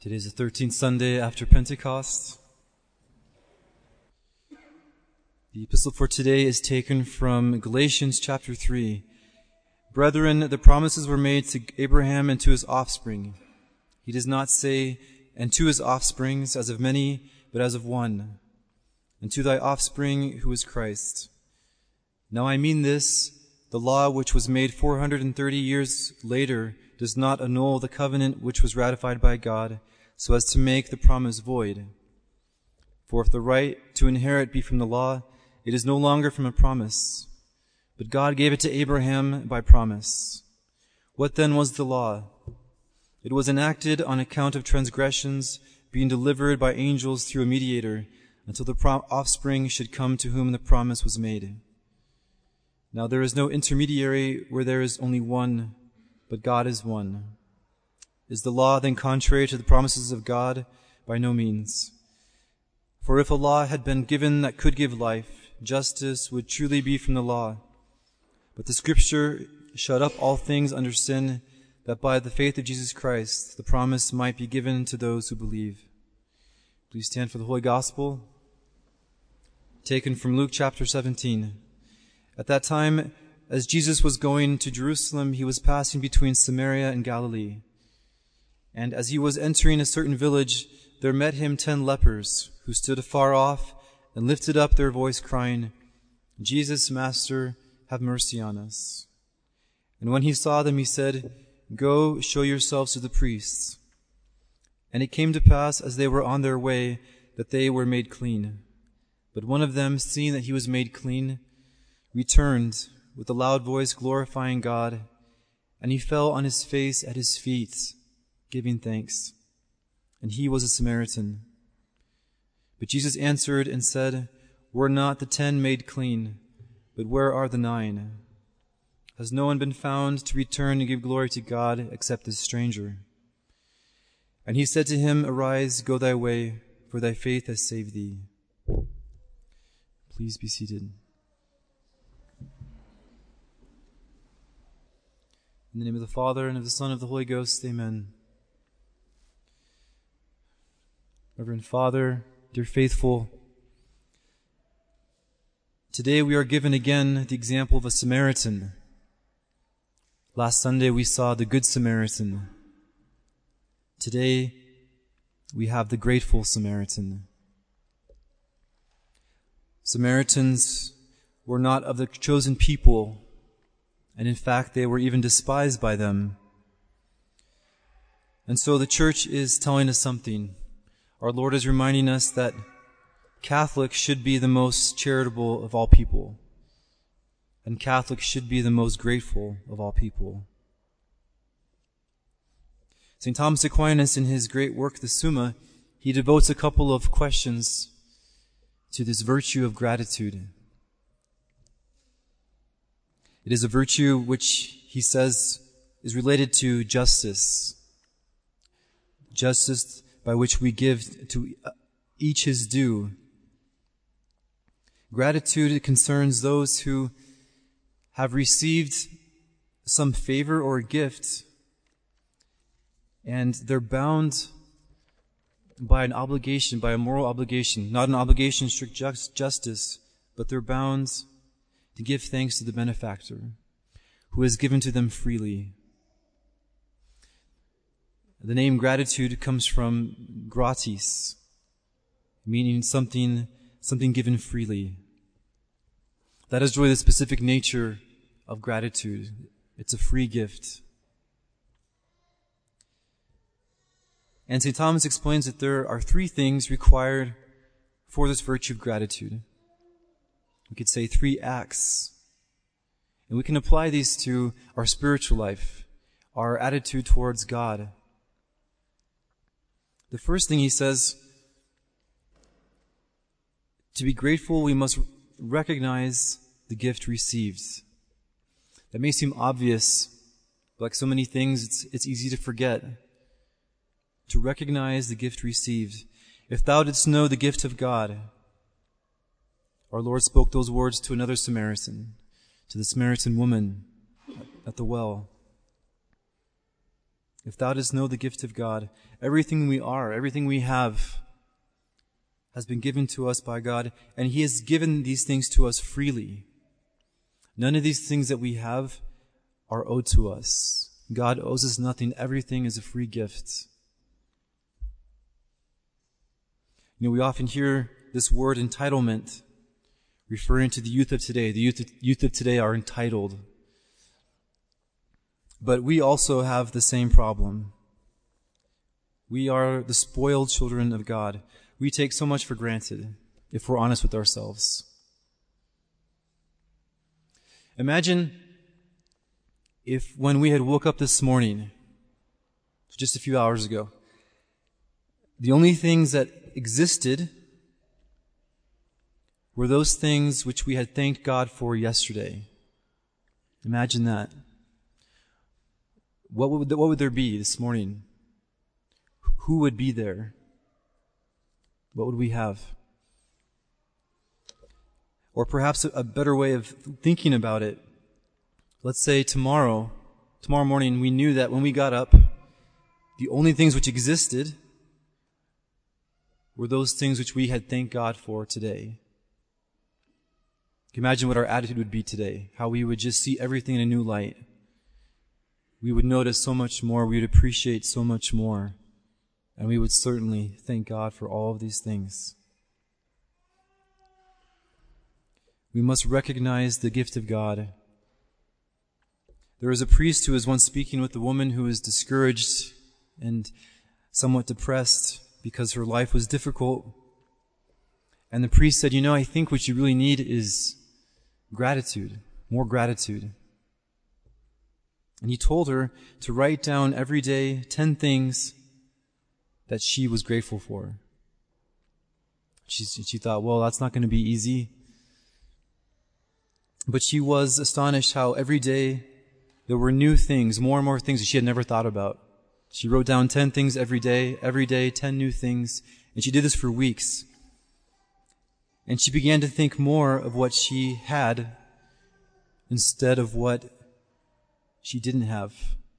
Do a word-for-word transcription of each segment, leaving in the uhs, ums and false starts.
Today is the thirteenth Sunday after Pentecost. The epistle for today is taken from Galatians chapter three. Brethren, the promises were made to Abraham and to his offspring. He does not say, and to his offsprings, as of many, but as of one, and to thy offspring, who is Christ. Now I mean this, the law which was made four hundred thirty years later does not annul the covenant which was ratified by God, so as to make the promise void. For if the right to inherit be from the law, it is no longer from a promise. But God gave it to Abraham by promise. What then was the law? It was enacted on account of transgressions, being delivered by angels through a mediator, until the pro- offspring should come to whom the promise was made. Now there is no intermediary where there is only one, but God is one. Is the law then contrary to the promises of God? By no means. For if a law had been given that could give life, justice would truly be from the law. But the Scripture shut up all things under sin, that by the faith of Jesus Christ the promise might be given to those who believe. Please stand for the Holy Gospel, taken from Luke chapter seventeen. At that time, as Jesus was going to Jerusalem, he was passing between Samaria and Galilee. And as he was entering a certain village, there met him ten lepers, who stood afar off and lifted up their voice, crying, Jesus, Master, have mercy on us. And when he saw them, he said, Go, show yourselves to the priests. And it came to pass, as they were on their way, that they were made clean. But one of them, seeing that he was made clean, returned with a loud voice, glorifying God, and he fell on his face at his feet, giving thanks. And he was a Samaritan. But Jesus answered and said, Were not the ten made clean? But where are the nine? Has no one been found to return and give glory to God except this stranger? And he said to him, Arise, go thy way, for thy faith has saved thee. Please be seated. In the name of the Father, and of the Son, and of the Holy Ghost, amen. Reverend Father, dear faithful, today we are given again the example of a Samaritan. Last Sunday we saw the Good Samaritan. Today we have the grateful Samaritan. Samaritans were not of the chosen people, and in fact they were even despised by them. And so the church is telling us something. Our Lord is reminding us that Catholics should be the most charitable of all people, and Catholics should be the most grateful of all people. Saint Thomas Aquinas, in his great work, the Summa, he devotes a couple of questions to this virtue of gratitude. It is a virtue which, he says, is related to justice. Justice by which we give to each his due. Gratitude concerns those who have received some favor or gift, and they're bound by an obligation, by a moral obligation, not an obligation of strict just, justice, but they're bound to give thanks to the benefactor who has given to them freely. The name gratitude comes from gratis, meaning something, something given freely. That is really the specific nature of gratitude. It's a free gift. And Saint Thomas explains that there are three things required for this virtue of gratitude. We could say three acts. And we can apply these to our spiritual life, our attitude towards God. The first thing he says, to be grateful, we must recognize the gift received. That may seem obvious, but like so many things, it's, it's easy to forget. To recognize the gift received. If thou didst know the gift of God, our Lord spoke those words to another Samaritan, to the Samaritan woman at the well. If thou dost know the gift of God, everything we are, everything we have, has been given to us by God, and He has given these things to us freely. None of these things that we have are owed to us. God owes us nothing. Everything is a free gift. You know, we often hear this word entitlement referring to the youth of today. The youth of, youth of today are entitled. But we also have the same problem. We are the spoiled children of God. We take so much for granted, if we're honest with ourselves. Imagine if when we had woke up this morning, just a few hours ago, the only things that existed were those things which we had thanked God for yesterday. Imagine that. What would, what would there be this morning? Who would be there? What would we have? Or perhaps a better way of thinking about it. Let's say tomorrow, tomorrow morning, we knew that when we got up, the only things which existed were those things which we had thanked God for today. Can you imagine what our attitude would be today? How we would just see everything in a new light. We would notice so much more. We would appreciate so much more. And we would certainly thank God for all of these things. We must recognize the gift of God. There was a priest who was once speaking with a woman who was discouraged and somewhat depressed because her life was difficult. And the priest said, you know, I think what you really need is gratitude, more gratitude. And he told her to write down every day ten things that she was grateful for. She, she thought, well, that's not going to be easy. But she was astonished how every day there were new things, more and more things that she had never thought about. She wrote down ten things every day, every day, ten new things. And she did this for weeks. And she began to think more of what she had instead of what she didn't have.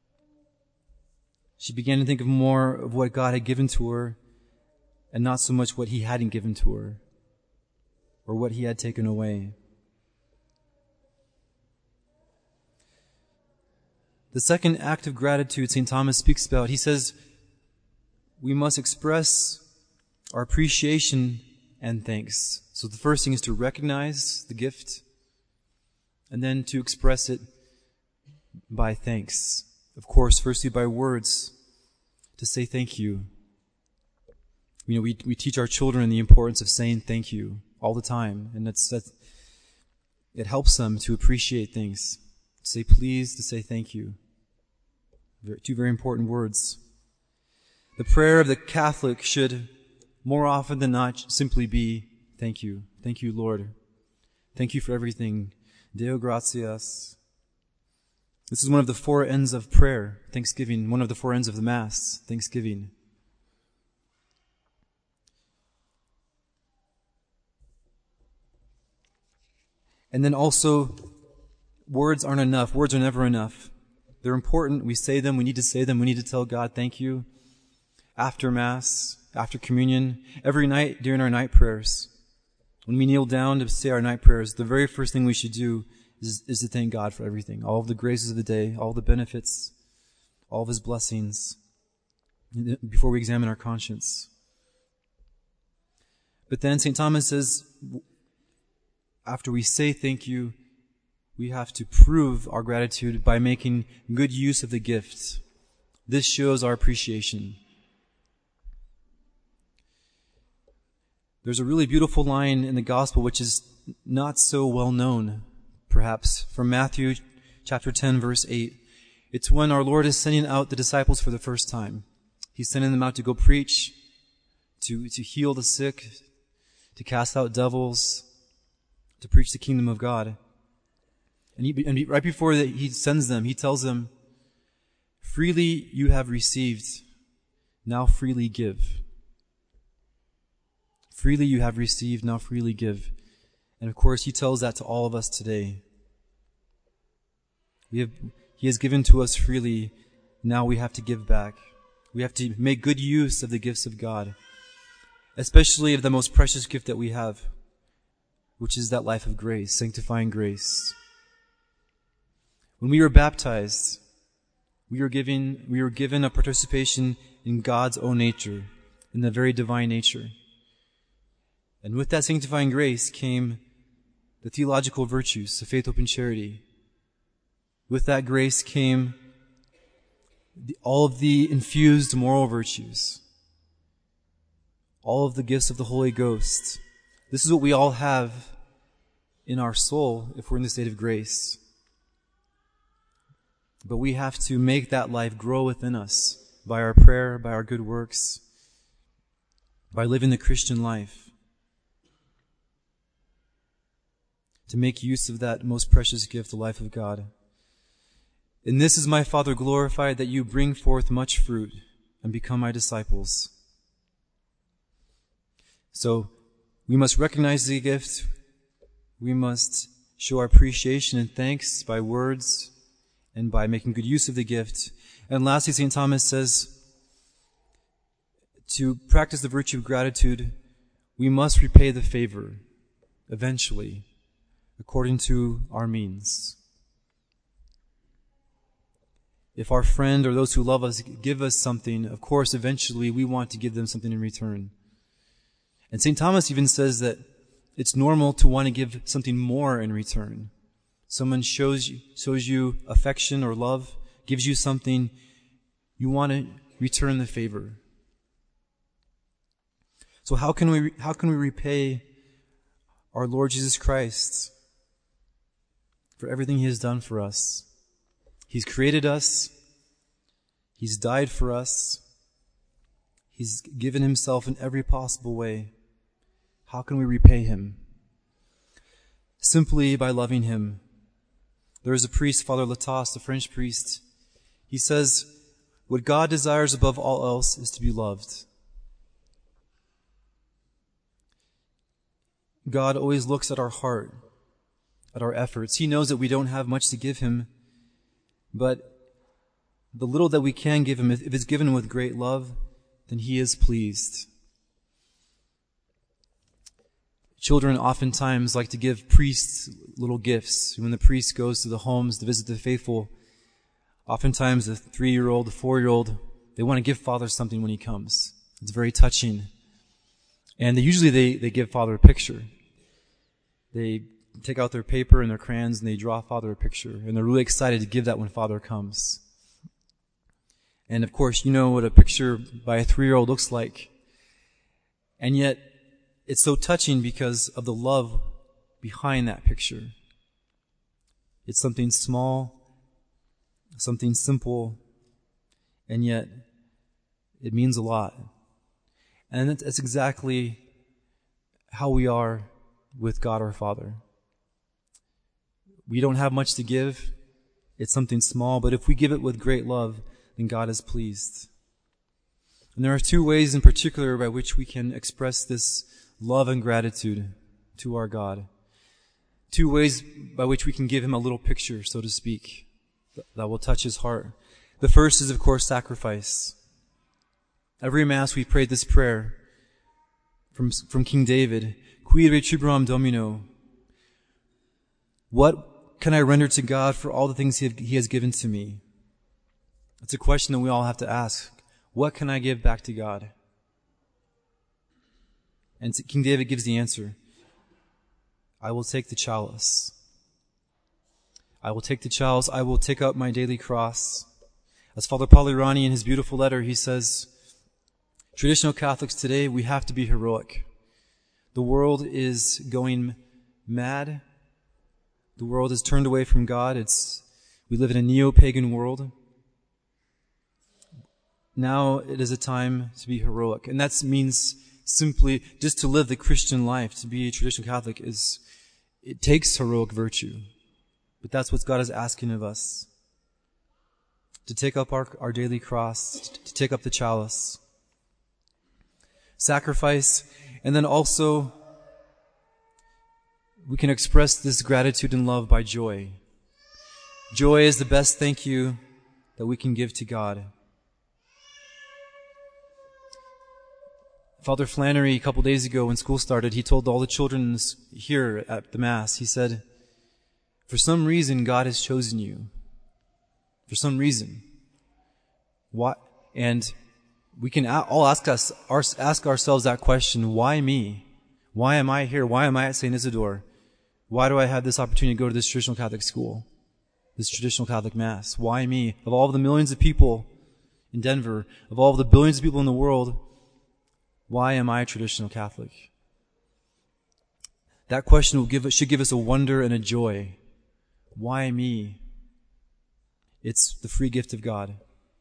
She began to think of more of what God had given to her and not so much what He hadn't given to her or what He had taken away. The second act of gratitude Saint Thomas speaks about, he says, we must express our appreciation and thanks. So the first thing is to recognize the gift and then to express it by thanks. Of course, firstly by words, to say thank you. You know, we we teach our children the importance of saying thank you all the time, and that's, that's it helps them to appreciate things. To say please, to say thank you. Two very important words. The prayer of the Catholic should, more often than not, simply be thank you. Thank you, Lord. Thank you for everything. Deo gratias. This is one of the four ends of prayer, thanksgiving, one of the four ends of the Mass, thanksgiving. And then also, words aren't enough. Words are never enough. They're important. We say them. We need to say them. We need to tell God thank you. After Mass, after communion, every night during our night prayers. When we kneel down to say our night prayers, the very first thing we should do is, is to thank God for everything. All of the graces of the day, all the benefits, all of His blessings, before we examine our conscience. But then Saint Thomas says, after we say thank you, we have to prove our gratitude by making good use of the gift. This shows our appreciation. There's a really beautiful line in the Gospel which is not so well known, perhaps, from Matthew chapter ten, verse eight. It's when our Lord is sending out the disciples for the first time. He's sending them out to go preach, to, to heal the sick, to cast out devils, to preach the kingdom of God. And, he, and right before that, he sends them, he tells them, freely you have received, now freely give. Freely you have received, now freely give. And of course, he tells that to all of us today. We have, he has given to us freely. now we have to give back. We have to make good use of the gifts of God, especially of the most precious gift that we have, which is that life of grace, sanctifying grace. When we were baptized, we were given, we were given a participation in God's own nature, in the very divine nature. And with that sanctifying grace came the theological virtues of faith, hope, and charity. With that grace came the, all of the infused moral virtues, all of the gifts of the Holy Ghost. This is what we all have in our soul if we're in the state of grace. But we have to make that life grow within us by our prayer, by our good works, by living the Christian life, to make use of that most precious gift, the life of God. "In this is my Father glorified, that you bring forth much fruit and become my disciples." So we must recognize the gift. We must show our appreciation and thanks by words and by making good use of the gift. And lastly, Saint Thomas says, to practice the virtue of gratitude, we must repay the favor eventually, according to our means. If our friend or those who love us give us something, of course, eventually we want to give them something in return. And Saint Thomas even says that it's normal to want to give something more in return. Someone shows you, shows you affection or love, gives you something, you want to return the favor. So how can we, how can we repay our Lord Jesus Christ for everything He has done for us? He's created us. He's died for us. He's given Himself in every possible way. How can we repay Him? Simply by loving Him. There is a priest, Father Latas, a French priest. He says, what God desires above all else is to be loved. God always looks at our heart, at our efforts. He knows that we don't have much to give Him, but the little that we can give Him, if it's given with great love, then He is pleased. Children oftentimes like to give priests little gifts. When the priest goes to the homes to visit the faithful, oftentimes the three-year-old, the four-year-old, they want to give Father something when he comes. It's very touching. And they, usually they, they give Father a picture. They take out their paper and their crayons and they draw Father a picture. And they're really excited to give that when Father comes. And of course, you know what a picture by a three-year-old looks like. And yet, it's so touching because of the love behind that picture. It's something small, something simple, and yet it means a lot. And that's exactly how we are with God our Father. We don't have much to give. It's something small, but if we give it with great love, then God is pleased. And there are two ways in particular by which we can express this love and gratitude to our God. Two ways by which we can give Him a little picture, so to speak, that will touch His heart. The first is, of course, sacrifice. Every Mass we prayed this prayer from, from King David, Qui retribuam Domino? What can I render to God for all the things He, have, he has given to me? That's a question that we all have to ask. What can I give back to God? And King David gives the answer. I will take the chalice. I will take the chalice. I will take up my daily cross. As Father Polirani in his beautiful letter, he says, traditional Catholics today, we have to be heroic. The world is going mad. The world has turned away from God. It's, we live in a neo-pagan world. Now it is a time to be heroic. And that means simply just to live the Christian life. To be a traditional Catholic is, it takes heroic virtue. But that's what God is asking of us. To take up our, our daily cross, to take up the chalice. Sacrifice, and then also we can express this gratitude and love by joy. Joy is the best thank you that we can give to God. Father Flannery, a couple days ago when school started, he told all the children here at the Mass, he said, for some reason, God has chosen you. For some reason. Why? And we can all ask us, ask ourselves that question, why me? Why am I here? Why am I at Saint Isidore? Why do I have this opportunity to go to this traditional Catholic school? This traditional Catholic Mass? Why me? Of all the millions of people in Denver, of all the billions of people in the world, why am I a traditional Catholic? That question will give, should give us a wonder and a joy. Why me? It's the free gift of God.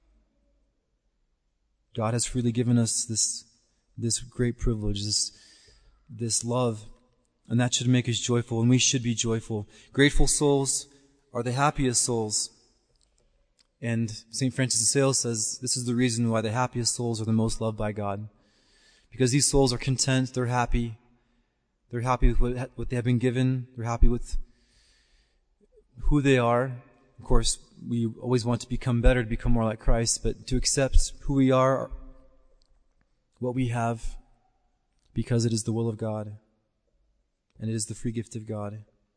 God has freely given us this, this great privilege, this, this love, and that should make us joyful, and we should be joyful. Grateful souls are the happiest souls. And Saint Francis de Sales says this is the reason why the happiest souls are the most loved by God. Because these souls are content, they're happy. They're happy with what, what they have been given. They're happy with who they are. Of course, we always want to become better, to become more like Christ, but to accept who we are, what we have, because it is the will of God, and it is the free gift of God.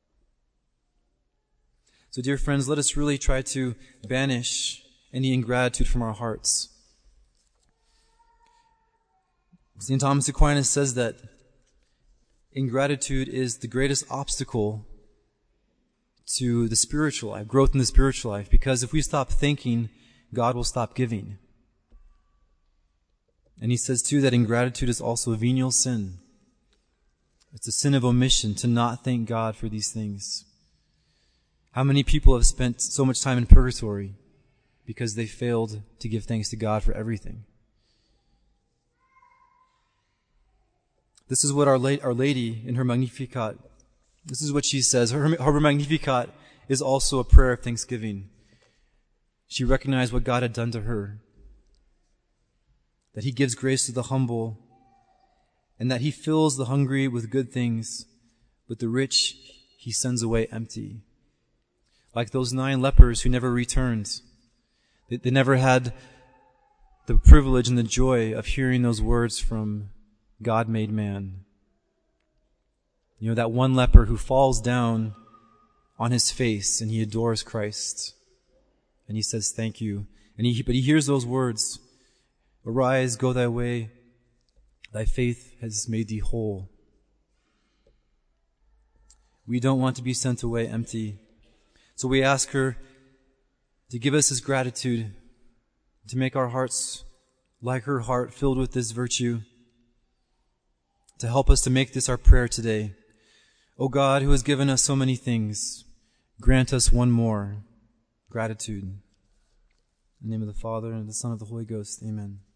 So, dear friends, let us really try to banish any ingratitude from our hearts. Saint Thomas Aquinas says that ingratitude is the greatest obstacle to the spiritual life, growth in the spiritual life, because if we stop thinking, God will stop giving. And he says too that ingratitude is also a venial sin. It's a sin of omission to not thank God for these things. How many people have spent so much time in purgatory because they failed to give thanks to God for everything? This is what Our, La- Our Lady in her Magnificat, this is what she says. Her, her Magnificat is also a prayer of thanksgiving. She recognized what God had done to her, that he gives grace to the humble, and that he fills the hungry with good things, but the rich he sends away empty. Like those nine lepers who never returned. They, they never had the privilege and the joy of hearing those words from God made man. You know, that one leper who falls down on his face and he adores Christ. And he says, thank you. And he, but he hears those words, arise, go thy way. Thy faith has made thee whole. We don't want to be sent away empty. So we ask her to give us this gratitude, to make our hearts like her heart, filled with this virtue, to help us to make this our prayer today. O God, who has given us so many things, grant us one more, gratitude. In the name of the Father, and of the Son, and of the Holy Ghost, amen.